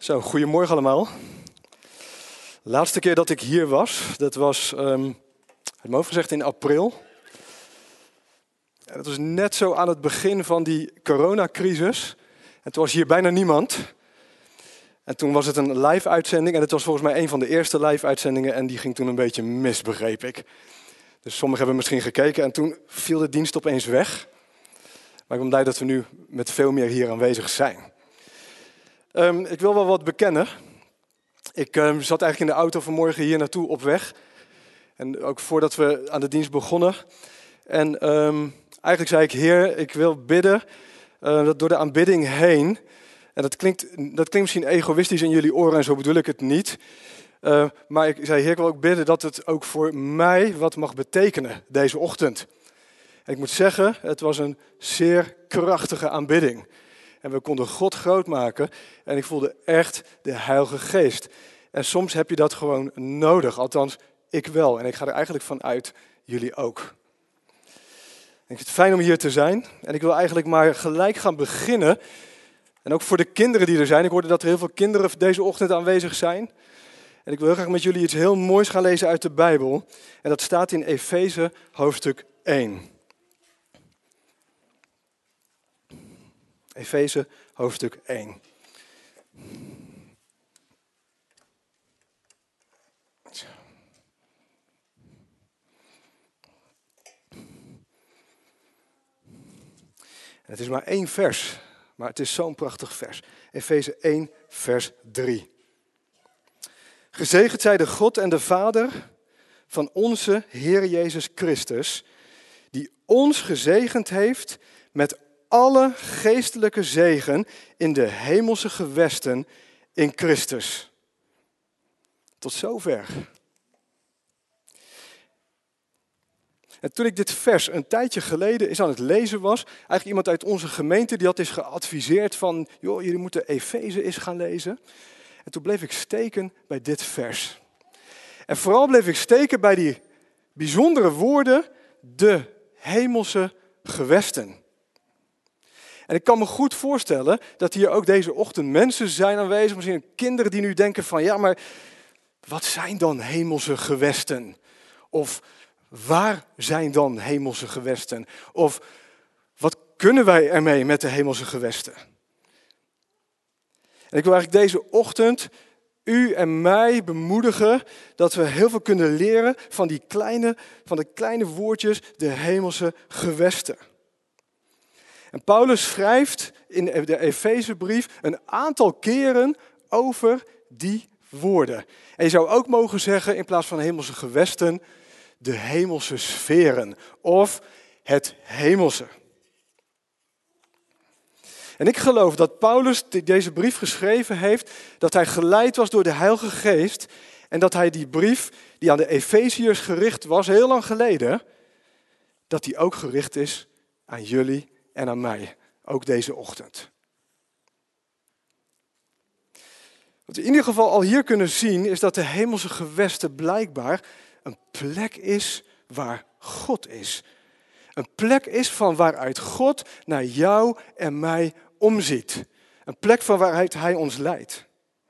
Zo, goedemorgen allemaal. De laatste keer dat ik hier was, dat was, uit mijn hoofd gezegd, in april. En dat was net zo aan het begin van die coronacrisis. En toen was hier bijna niemand. En toen was het een live uitzending en het was volgens mij een van de eerste live uitzendingen en die ging toen een beetje mis, begreep ik. Dus sommigen hebben misschien gekeken en toen viel de dienst opeens weg. Maar ik ben blij dat we nu met veel meer hier aanwezig zijn. Ik wil wel wat bekennen. Ik zat eigenlijk in de auto vanmorgen hier naartoe op weg. En ook voordat we aan de dienst begonnen. En eigenlijk zei ik, Heer, ik wil bidden dat door de aanbidding heen. En dat klinkt misschien egoïstisch in jullie oren en zo bedoel ik het niet. Maar ik zei, Heer, ik wil ook bidden dat het ook voor mij wat mag betekenen deze ochtend. En ik moet zeggen, het was een zeer krachtige aanbidding. En we konden God groot maken en ik voelde echt de Heilige Geest. En soms heb je dat gewoon nodig, althans ik wel. En ik ga er eigenlijk van uit, jullie ook. Ik vind het fijn om hier te zijn en ik wil eigenlijk maar gelijk gaan beginnen. En ook voor de kinderen die er zijn. Ik hoorde dat er heel veel kinderen deze ochtend aanwezig zijn. En ik wil heel graag met jullie iets heel moois gaan lezen uit de Bijbel. En dat staat in Efeze hoofdstuk 1. Efeze hoofdstuk 1. Het is maar 1 vers, maar het is zo'n prachtig vers. Efeze 1, vers 3. Gezegend zij de God en de Vader van onze Heer Jezus Christus, die ons gezegend heeft met alle geestelijke zegen in de hemelse gewesten in Christus. Tot zover. En toen ik dit vers een tijdje geleden eens aan het lezen was, eigenlijk iemand uit onze gemeente die had eens geadviseerd van, joh, jullie moeten Efeze eens gaan lezen. En toen bleef ik steken bij dit vers. En vooral bleef ik steken bij die bijzondere woorden, de hemelse gewesten. En ik kan me goed voorstellen dat hier ook deze ochtend mensen zijn aanwezig, misschien kinderen die nu denken van, ja, maar wat zijn dan hemelse gewesten? Of waar zijn dan hemelse gewesten? Of wat kunnen wij ermee met de hemelse gewesten? En ik wil eigenlijk deze ochtend u en mij bemoedigen dat we heel veel kunnen leren van de kleine woordjes, de hemelse gewesten. En Paulus schrijft in de Efezebrief een aantal keren over die woorden. En je zou ook mogen zeggen, in plaats van hemelse gewesten, de hemelse sferen of het hemelse. En ik geloof dat Paulus die deze brief geschreven heeft, dat hij geleid was door de Heilige Geest en dat hij die brief die aan de Efeziërs gericht was, heel lang geleden, dat die ook gericht is aan jullie en aan mij, ook deze ochtend. Wat we in ieder geval al hier kunnen zien, is dat de hemelse gewesten blijkbaar een plek is waar God is. Een plek is van waaruit God naar jou en mij omziet. Een plek van waaruit hij ons leidt.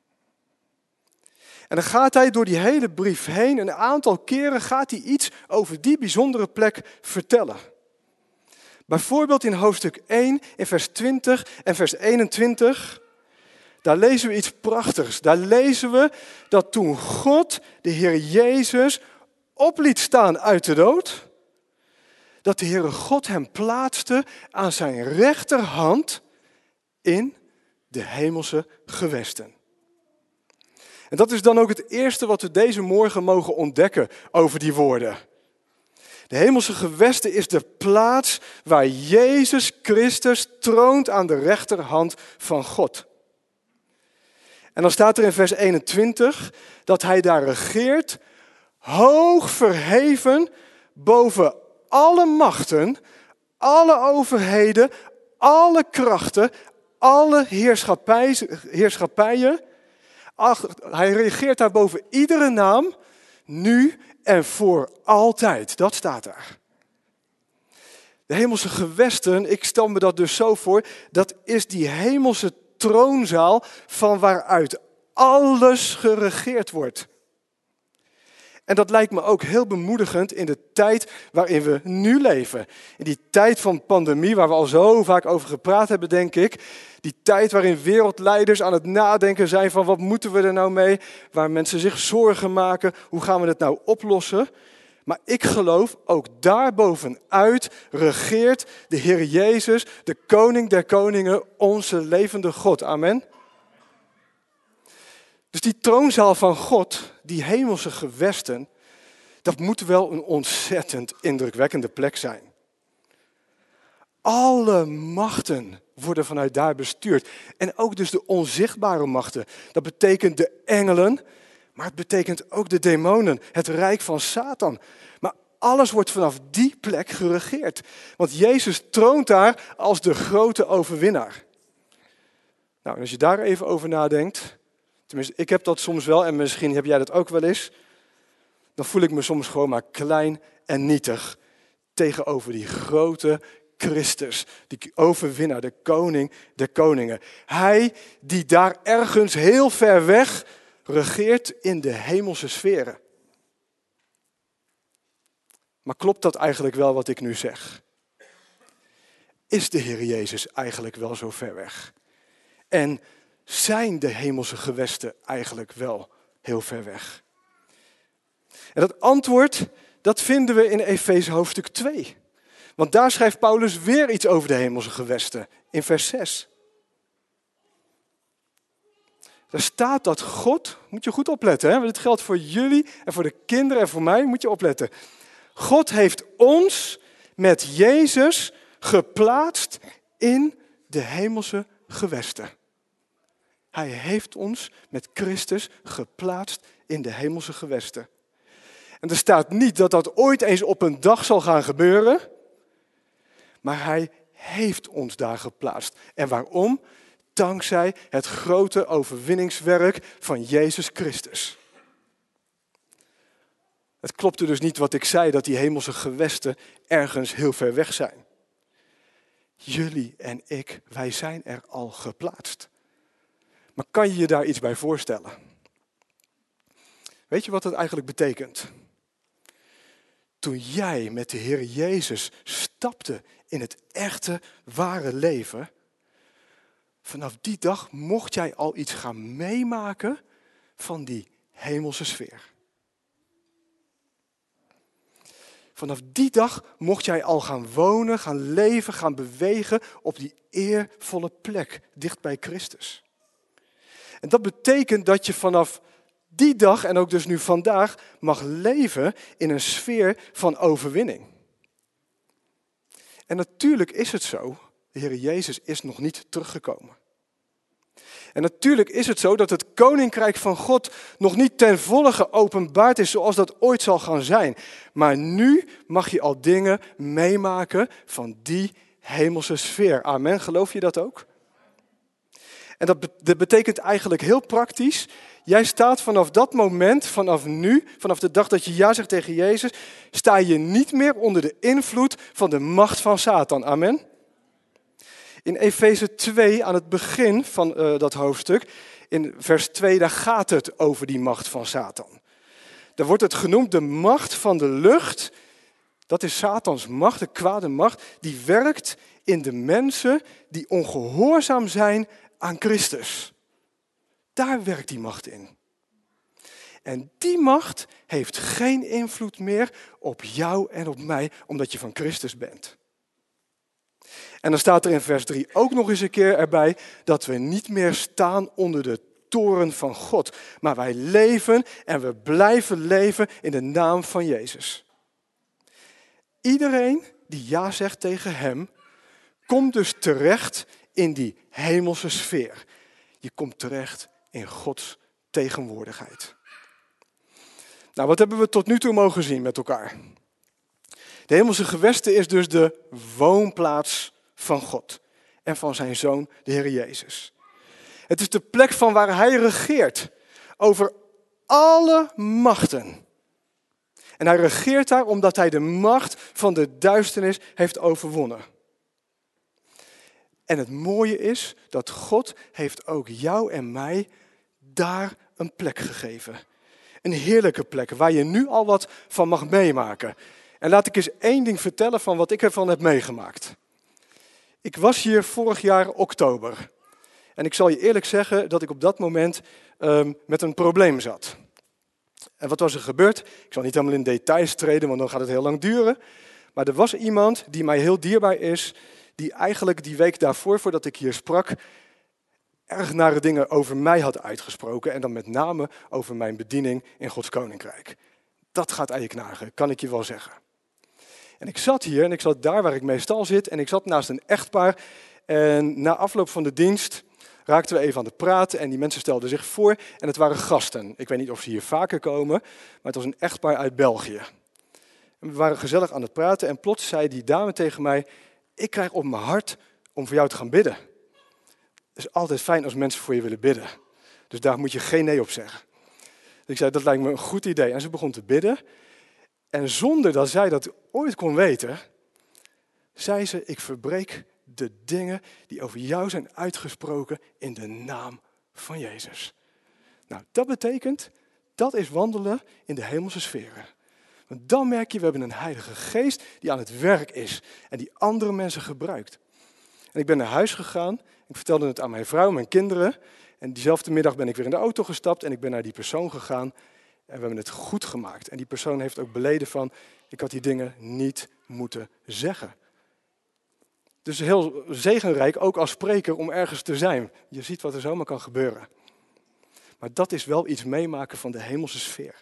En dan gaat hij door die hele brief heen, een aantal keren gaat hij iets over die bijzondere plek vertellen. Bijvoorbeeld in hoofdstuk 1, in vers 20 en vers 21, daar lezen we iets prachtigs. Daar lezen we dat toen God de Heer Jezus op liet staan uit de dood, dat de Heere God hem plaatste aan zijn rechterhand in de hemelse gewesten. En dat is dan ook het eerste wat we deze morgen mogen ontdekken over die woorden. De hemelse gewesten is de plaats waar Jezus Christus troont aan de rechterhand van God. En dan staat er in vers 21 dat hij daar regeert, hoog verheven boven alle machten, alle overheden, alle krachten, alle heerschappijen. Hij regeert daar boven iedere naam, nu en voor altijd. Dat staat daar. De hemelse gewesten, ik stel me dat dus zo voor, dat is die hemelse troonzaal van waaruit alles geregeerd wordt. En dat lijkt me ook heel bemoedigend in de tijd waarin we nu leven. In die tijd van pandemie, waar we al zo vaak over gepraat hebben, denk ik. Die tijd waarin wereldleiders aan het nadenken zijn van wat moeten we er nou mee? Waar mensen zich zorgen maken, hoe gaan we het nou oplossen? Maar ik geloof, ook daarbovenuit regeert de Heer Jezus, de koning der koningen, onze levende God. Amen. Dus die troonzaal van God, die hemelse gewesten, dat moet wel een ontzettend indrukwekkende plek zijn. Alle machten worden vanuit daar bestuurd. En ook dus de onzichtbare machten. Dat betekent de engelen, maar het betekent ook de demonen, het rijk van Satan. Maar alles wordt vanaf die plek geregeerd. Want Jezus troont daar als de grote overwinnaar. Nou, en als je daar even over nadenkt, tenminste ik heb dat soms wel en misschien heb jij dat ook wel eens, dan voel ik me soms gewoon maar klein en nietig tegenover die grote Christus, die overwinnaar, de koning der koningen. Hij die daar ergens heel ver weg regeert in de hemelse sferen. Maar klopt dat eigenlijk wel wat ik nu zeg? Is de Heer Jezus eigenlijk wel zo ver weg? En zijn de hemelse gewesten eigenlijk wel heel ver weg? En dat antwoord, dat vinden we in Efeze hoofdstuk 2. Want daar schrijft Paulus weer iets over de hemelse gewesten, in vers 6. Daar staat dat God, moet je goed opletten, hè? Dit geldt voor jullie en voor de kinderen en voor mij, moet je opletten. God heeft ons met Jezus geplaatst in de hemelse gewesten. Hij heeft ons met Christus geplaatst in de hemelse gewesten. En er staat niet dat dat ooit eens op een dag zal gaan gebeuren, maar hij heeft ons daar geplaatst. En waarom? Dankzij het grote overwinningswerk van Jezus Christus. Het klopte dus niet wat ik zei, dat die hemelse gewesten ergens heel ver weg zijn. Jullie en ik, wij zijn er al geplaatst. Maar kan je je daar iets bij voorstellen? Weet je wat dat eigenlijk betekent? Toen jij met de Heer Jezus stapte in het echte, ware leven, vanaf die dag mocht jij al iets gaan meemaken van die hemelse sfeer. Vanaf die dag mocht jij al gaan wonen, gaan leven, gaan bewegen op die eervolle plek, dicht bij Christus. En dat betekent dat je vanaf die dag en ook dus nu vandaag mag leven in een sfeer van overwinning. En natuurlijk is het zo, de Heer Jezus is nog niet teruggekomen. En natuurlijk is het zo dat het koninkrijk van God nog niet ten volle geopenbaard is zoals dat ooit zal gaan zijn. Maar nu mag je al dingen meemaken van die hemelse sfeer. Amen, geloof je dat ook? En dat betekent eigenlijk heel praktisch, jij staat vanaf dat moment, vanaf nu, vanaf de dag dat je ja zegt tegen Jezus, sta je niet meer onder de invloed van de macht van Satan. Amen. In Efeze 2, aan het begin van dat hoofdstuk, in vers 2, daar gaat het over die macht van Satan. Daar wordt het genoemd de macht van de lucht. Dat is Satans macht, de kwade macht, die werkt in de mensen die ongehoorzaam zijn aan Christus. Daar werkt die macht in. En die macht heeft geen invloed meer op jou en op mij, omdat je van Christus bent. En dan staat er in vers 3 ook nog eens een keer erbij dat we niet meer staan onder de toren van God. Maar wij leven en we blijven leven in de naam van Jezus. Iedereen die ja zegt tegen hem, komt dus terecht in die hemelse sfeer. Je komt terecht in Gods tegenwoordigheid. Nou, wat hebben we tot nu toe mogen zien met elkaar? De hemelse gewesten is dus de woonplaats van God en van zijn Zoon, de Heer Jezus. Het is de plek van waar hij regeert over alle machten. En hij regeert daar omdat hij de macht van de duisternis heeft overwonnen. En het mooie is dat God heeft ook jou en mij daar een plek gegeven. Een heerlijke plek waar je nu al wat van mag meemaken. En laat ik eens één ding vertellen van wat ik ervan heb meegemaakt. Ik was hier vorig jaar oktober. En ik zal je eerlijk zeggen dat ik op dat moment met een probleem zat. En wat was er gebeurd? Ik zal niet helemaal in details treden, want dan gaat het heel lang duren. Maar er was iemand die mij heel dierbaar is, die eigenlijk die week daarvoor, voordat ik hier sprak, erg nare dingen over mij had uitgesproken. En dan met name over mijn bediening in Gods Koninkrijk. Dat gaat aan je knagen, kan ik je wel zeggen. En ik zat hier en ik zat daar waar ik meestal zit. En ik zat naast een echtpaar. En na afloop van de dienst raakten we even aan het praten. En die mensen stelden zich voor. En het waren gasten. Ik weet niet of ze hier vaker komen. Maar het was een echtpaar uit België. En we waren gezellig aan het praten. En plots zei die dame tegen mij: ik krijg op mijn hart om voor jou te gaan bidden. Het is altijd fijn als mensen voor je willen bidden. Dus daar moet je geen nee op zeggen. Dus ik zei, dat lijkt me een goed idee. En ze begon te bidden. En zonder dat zij dat ooit kon weten, zei ze: ik verbreek de dingen die over jou zijn uitgesproken in de naam van Jezus. Nou, dat betekent, dat is wandelen in de hemelse sferen. Want dan merk je, we hebben een Heilige Geest die aan het werk is en die andere mensen gebruikt. En ik ben naar huis gegaan, ik vertelde het aan mijn vrouw, mijn kinderen. En diezelfde middag ben ik weer in de auto gestapt en ik ben naar die persoon gegaan. En we hebben het goed gemaakt. En die persoon heeft ook beleden van, ik had die dingen niet moeten zeggen. Dus heel zegenrijk, ook als spreker, om ergens te zijn. Je ziet wat er zomaar kan gebeuren. Maar dat is wel iets meemaken van de hemelse sfeer.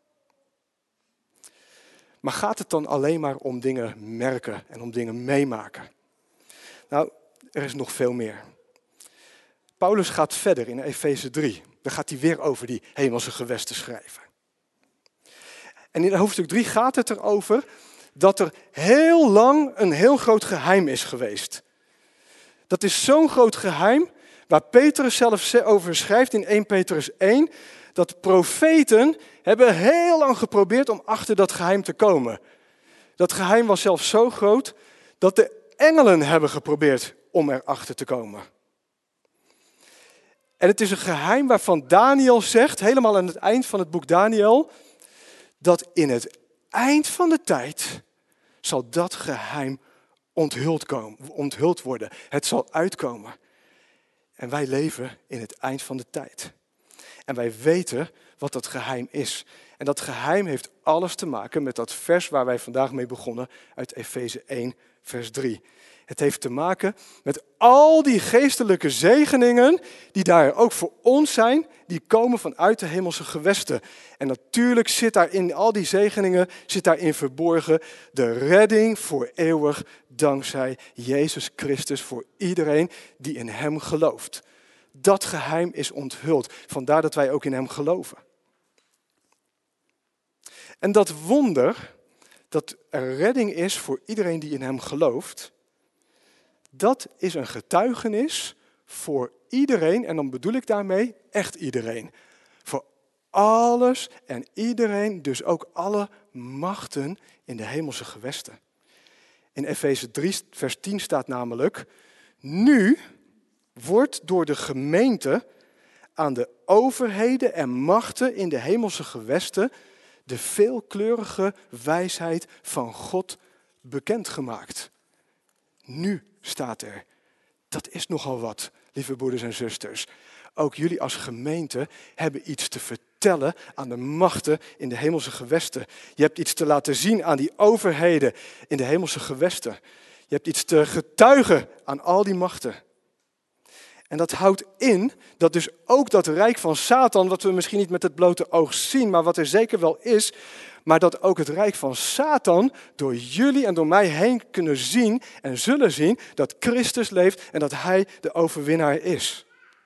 Maar gaat het dan alleen maar om dingen merken en om dingen meemaken? Nou, er is nog veel meer. Paulus gaat verder in Efeze 3. Dan gaat hij weer over die hemelse gewesten schrijven. En in hoofdstuk 3 gaat het erover dat er heel lang een heel groot geheim is geweest. Dat is zo'n groot geheim, waar Petrus zelf over schrijft in 1 Petrus 1, dat profeten hebben heel lang geprobeerd om achter dat geheim te komen. Dat geheim was zelfs zo groot dat de engelen hebben geprobeerd om erachter te komen. En het is een geheim waarvan Daniel zegt, helemaal aan het eind van het boek Daniel, dat in het eind van de tijd zal dat geheim onthuld worden. Het zal uitkomen. En wij leven in het eind van de tijd. En wij weten wat dat geheim is. En dat geheim heeft alles te maken met dat vers waar wij vandaag mee begonnen uit Efeze 1, vers 3. Het heeft te maken met al die geestelijke zegeningen die daar ook voor ons zijn, die komen vanuit de hemelse gewesten. En natuurlijk zit daar in al die zegeningen, zit daarin verborgen de redding voor eeuwig dankzij Jezus Christus voor iedereen die in hem gelooft. Dat geheim is onthuld, vandaar dat wij ook in hem geloven. En dat wonder, dat er redding is voor iedereen die in hem gelooft, dat is een getuigenis voor iedereen, en dan bedoel ik daarmee echt iedereen. Voor alles en iedereen, dus ook alle machten in de hemelse gewesten. In Efeze 3, vers 10 staat namelijk, nu wordt door de gemeente aan de overheden en machten in de hemelse gewesten de veelkleurige wijsheid van God bekendgemaakt. Nu staat er. Dat is nogal wat, lieve broeders en zusters. Ook jullie als gemeente hebben iets te vertellen aan de machten in de hemelse gewesten. Je hebt iets te laten zien aan die overheden in de hemelse gewesten. Je hebt iets te getuigen aan al die machten. En dat houdt in dat dus ook dat rijk van Satan, wat we misschien niet met het blote oog zien, maar wat er zeker wel is, maar dat ook het rijk van Satan door jullie en door mij heen kunnen zien en zullen zien dat Christus leeft en dat hij de overwinnaar is.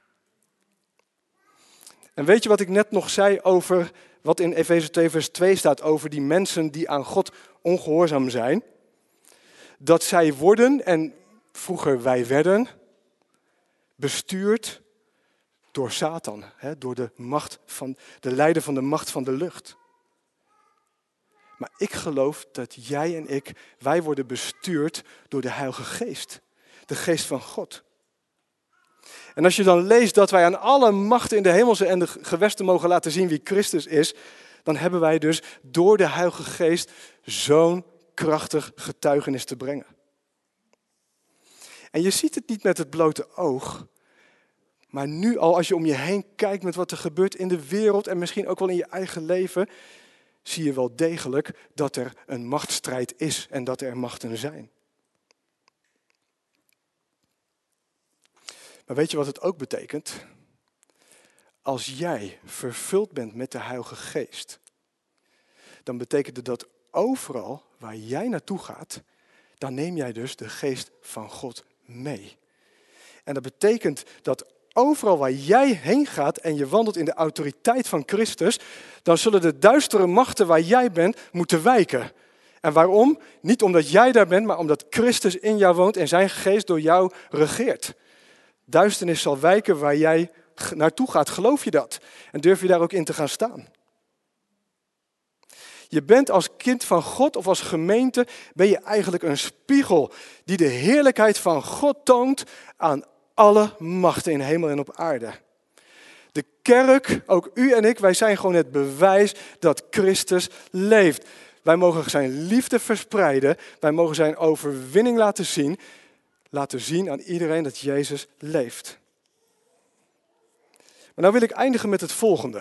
En weet je wat ik net nog zei over wat in Efeze 2 vers 2 staat over die mensen die aan God ongehoorzaam zijn? Dat zij worden, en vroeger wij werden, bestuurd door Satan, door de leider van de macht van de lucht. Maar ik geloof dat jij en wij worden bestuurd door de Heilige Geest. De Geest van God. En als je dan leest dat wij aan alle machten in de hemelse en de gewesten mogen laten zien wie Christus is, dan hebben wij dus door de Heilige Geest zo'n krachtig getuigenis te brengen. En je ziet het niet met het blote oog, maar nu al als je om je heen kijkt met wat er gebeurt in de wereld en misschien ook wel in je eigen leven, zie je wel degelijk dat er een machtsstrijd is en dat er machten zijn. Maar weet je wat het ook betekent? Als jij vervuld bent met de Heilige Geest, dan betekent het dat overal waar jij naartoe gaat, dan neem jij dus de Geest van God mee. En dat betekent dat overal waar jij heen gaat en je wandelt in de autoriteit van Christus, dan zullen de duistere machten waar jij bent moeten wijken. En waarom? Niet omdat jij daar bent, maar omdat Christus in jou woont en zijn Geest door jou regeert. Duisternis zal wijken waar jij naartoe gaat. Geloof je dat? En durf je daar ook in te gaan staan? Je bent als kind van God of als gemeente, ben je eigenlijk een spiegel die de heerlijkheid van God toont aan alle machten in hemel en op aarde. De kerk, ook u en ik, wij zijn gewoon het bewijs dat Christus leeft. Wij mogen zijn liefde verspreiden, wij mogen zijn overwinning laten zien aan iedereen dat Jezus leeft. Maar nou wil ik eindigen met het volgende.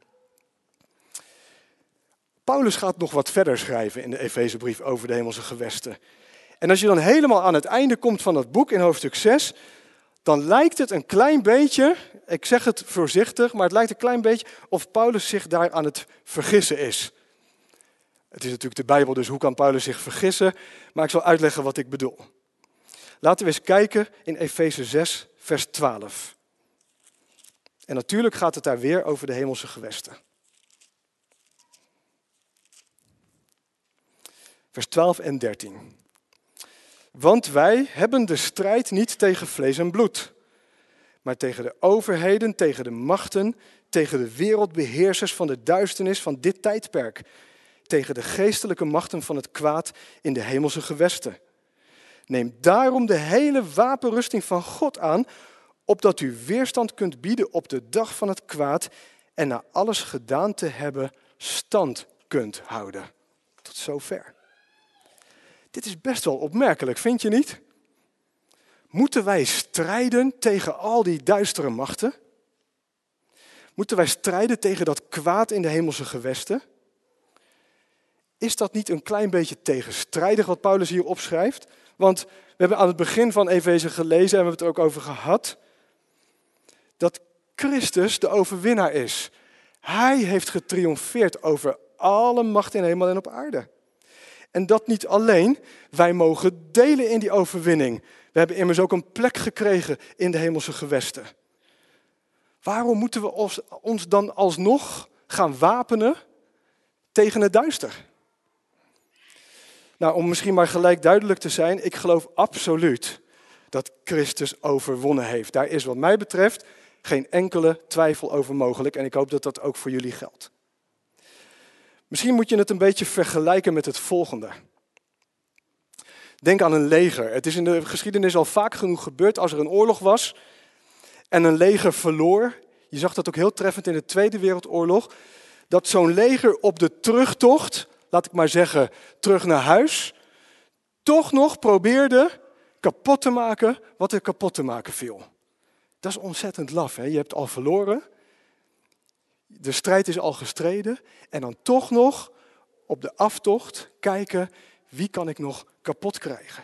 Paulus gaat nog wat verder schrijven in de Efezebrief over de hemelse gewesten. En als je dan helemaal aan het einde komt van dat boek in hoofdstuk 6, dan lijkt het een klein beetje, ik zeg het voorzichtig, maar het lijkt een klein beetje of Paulus zich daar aan het vergissen is. Het is natuurlijk de Bijbel, dus hoe kan Paulus zich vergissen? Maar ik zal uitleggen wat ik bedoel. Laten we eens kijken in Efeze 6, vers 12. En natuurlijk gaat het daar weer over de hemelse gewesten. Vers 12 en 13. Want wij hebben de strijd niet tegen vlees en bloed, maar tegen de overheden, tegen de machten, tegen de wereldbeheersers van de duisternis van dit tijdperk, tegen de geestelijke machten van het kwaad in de hemelse gewesten. Neem daarom de hele wapenrusting van God aan, opdat u weerstand kunt bieden op de dag van het kwaad en na alles gedaan te hebben stand kunt houden. Tot zover. Dit is best wel opmerkelijk, vind je niet? Moeten wij strijden tegen al die duistere machten? Moeten wij strijden tegen dat kwaad in de hemelse gewesten? Is dat niet een klein beetje tegenstrijdig wat Paulus hier opschrijft? Want we hebben aan het begin van Efeze gelezen en we hebben het ook over gehad, dat Christus de overwinnaar is. Hij heeft getriomfeerd over alle macht in hemel en op aarde. En dat niet alleen, wij mogen delen in die overwinning. We hebben immers ook een plek gekregen in de hemelse gewesten. Waarom moeten we ons dan alsnog gaan wapenen tegen het duister? Nou, om misschien maar gelijk duidelijk te zijn, ik geloof absoluut dat Christus overwonnen heeft. Daar is wat mij betreft geen enkele twijfel over mogelijk en ik hoop dat dat ook voor jullie geldt. Misschien moet je het een beetje vergelijken met het volgende. Denk aan een leger. Het is in de geschiedenis al vaak genoeg gebeurd als er een oorlog was en een leger verloor. Je zag dat ook heel treffend in de Tweede Wereldoorlog. Dat zo'n leger op de terugtocht, laat ik maar zeggen, terug naar huis, toch nog probeerde kapot te maken wat er kapot te maken viel. Dat is ontzettend laf, hè? Je hebt al verloren. De strijd is al gestreden. En dan toch nog op de aftocht kijken, wie kan ik nog kapot krijgen?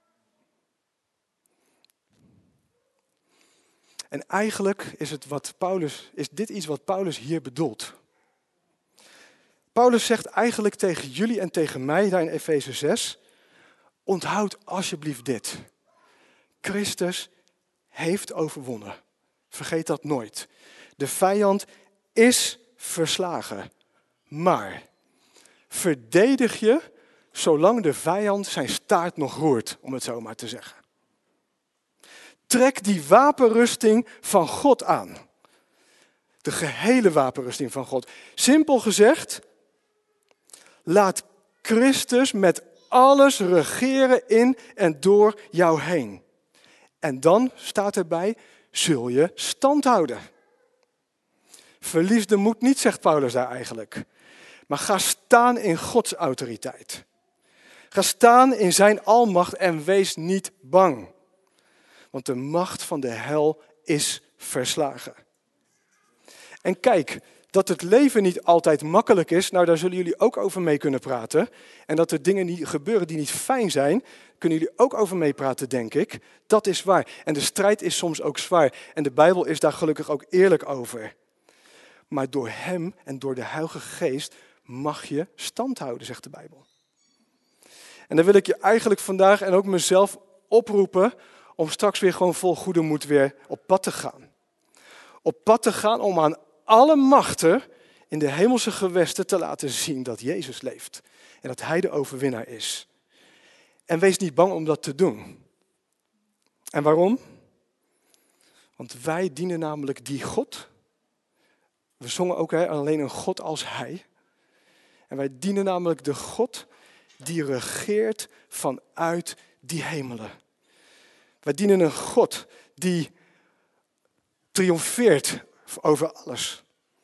En eigenlijk is dit iets wat Paulus hier bedoelt. Paulus zegt eigenlijk tegen jullie en tegen mij daar in Efeze 6, onthoud alsjeblieft dit. Christus heeft overwonnen. Vergeet dat nooit. De vijand is verslagen. Maar verdedig je zolang de vijand zijn staart nog roert, om het zo maar te zeggen. Trek die wapenrusting van God aan. De gehele wapenrusting van God. Simpel gezegd, laat Christus met alles regeren in en door jou heen. En dan staat erbij, zul je stand houden. Verlies de moed niet, zegt Paulus daar eigenlijk. Maar ga staan in Gods autoriteit. Ga staan in zijn almacht en wees niet bang. Want de macht van de hel is verslagen. En kijk, dat het leven niet altijd makkelijk is, nou daar zullen jullie ook over mee kunnen praten. En dat er dingen die gebeuren die niet fijn zijn, kunnen jullie ook over meepraten, denk ik. Dat is waar. En de strijd is soms ook zwaar. En de Bijbel is daar gelukkig ook eerlijk over. Maar door hem en door de Heilige Geest mag je stand houden, zegt de Bijbel. En dan wil ik je eigenlijk vandaag en ook mezelf oproepen om straks weer gewoon vol goede moed weer op pad te gaan. Op pad te gaan om aan alle machten in de hemelse gewesten te laten zien dat Jezus leeft. En dat hij de overwinnaar is. En wees niet bang om dat te doen. En waarom? Want wij dienen namelijk die God. We zongen ook alleen een God als hij. En wij dienen namelijk de God die regeert vanuit die hemelen. Wij dienen een God die triomfeert over alles.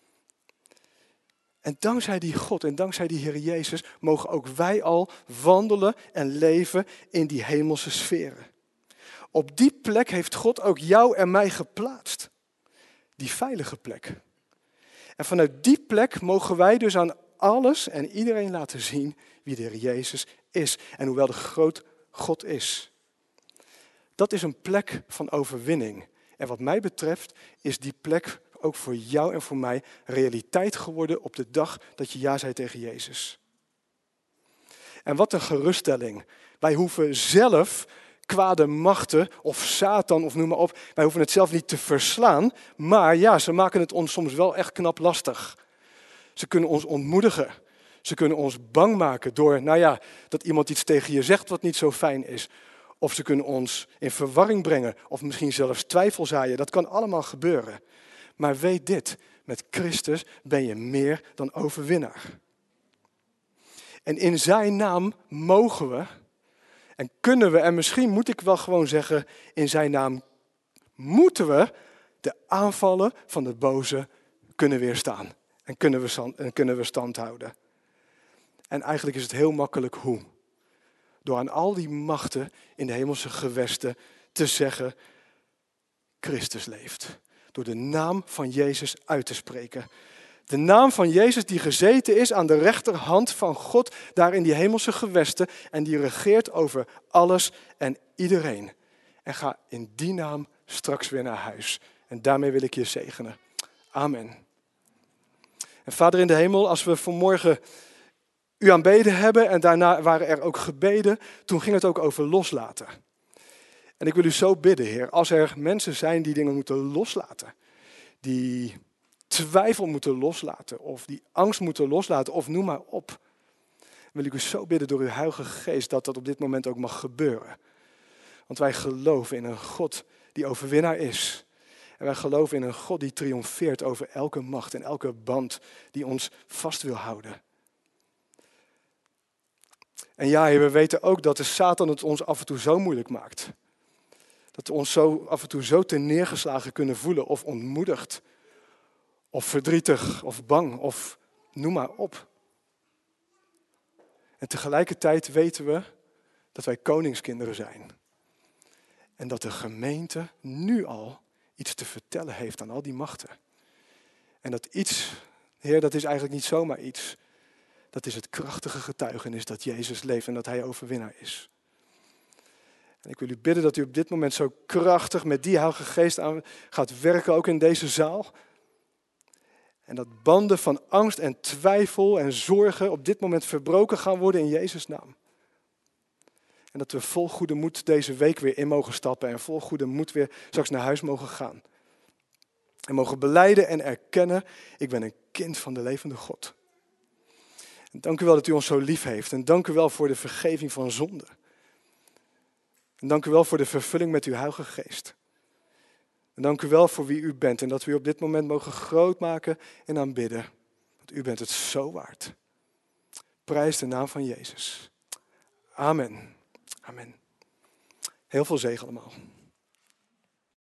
En dankzij die God en dankzij die Heer Jezus mogen ook wij al wandelen en leven in die hemelse sferen. Op die plek heeft God ook jou en mij geplaatst. Die veilige plek. En vanuit die plek mogen wij dus aan alles en iedereen laten zien wie de Heer Jezus is. En hoewel de groot God is. Dat is een plek van overwinning. En wat mij betreft is die plek ook voor jou en voor mij realiteit geworden op de dag dat je ja zei tegen Jezus. En wat een geruststelling. Wij hoeven zelf kwade machten of Satan of noem maar op. Wij hoeven het zelf niet te verslaan. Maar ja, ze maken het ons soms wel echt knap lastig. Ze kunnen ons ontmoedigen. Ze kunnen ons bang maken door, dat iemand iets tegen je zegt wat niet zo fijn is. Of ze kunnen ons in verwarring brengen. Of misschien zelfs twijfel zaaien. Dat kan allemaal gebeuren. Maar weet dit, met Christus ben je meer dan overwinnaar. En in zijn naam mogen we en kunnen we, en misschien moet ik wel gewoon zeggen, in zijn naam moeten we de aanvallen van de boze kunnen weerstaan. En kunnen we stand houden. En eigenlijk is het heel makkelijk hoe. Door aan al die machten in de hemelse gewesten te zeggen, Christus leeft. Door de naam van Jezus uit te spreken. De naam van Jezus die gezeten is aan de rechterhand van God, daar in die hemelse gewesten. En die regeert over alles en iedereen. En ga in die naam straks weer naar huis. En daarmee wil ik je zegenen. Amen. En Vader in de hemel, als we vanmorgen u aanbeden hebben en daarna waren er ook gebeden, toen ging het ook over loslaten. En ik wil u zo bidden, Heer, als er mensen zijn die dingen moeten loslaten, die twijfel moeten loslaten of die angst moeten loslaten of noem maar op, wil ik u zo bidden door uw Heilige Geest dat dat op dit moment ook mag gebeuren. Want wij geloven in een God die overwinnaar is. En wij geloven in een God die triomfeert over elke macht en elke band die ons vast wil houden. En ja, Heer, we weten ook dat de Satan het ons af en toe zo moeilijk maakt. Dat we ons zo af en toe zo te neergeslagen kunnen voelen of ontmoedigd. Of verdrietig of bang of noem maar op. En tegelijkertijd weten we dat wij koningskinderen zijn. En dat de gemeente nu al iets te vertellen heeft aan al die machten. En dat iets, Heer, dat is eigenlijk niet zomaar iets. Dat is het krachtige getuigenis dat Jezus leeft en dat hij overwinnaar is. En ik wil u bidden dat u op dit moment zo krachtig met die Heilige Geest aan gaat werken, ook in deze zaal. En dat banden van angst en twijfel en zorgen op dit moment verbroken gaan worden in Jezus' naam. En dat we vol goede moed deze week weer in mogen stappen en vol goede moed weer straks naar huis mogen gaan. En mogen belijden en erkennen, ik ben een kind van de levende God. En dank u wel dat u ons zo lief heeft. En dank u wel voor de vergeving van zonde. En dank u wel voor de vervulling met uw Heilige Geest. En dank u wel voor wie u bent. En dat we u op dit moment mogen grootmaken en aanbidden. Want u bent het zo waard. Prijs de naam van Jezus. Amen. Amen. Heel veel zegen allemaal.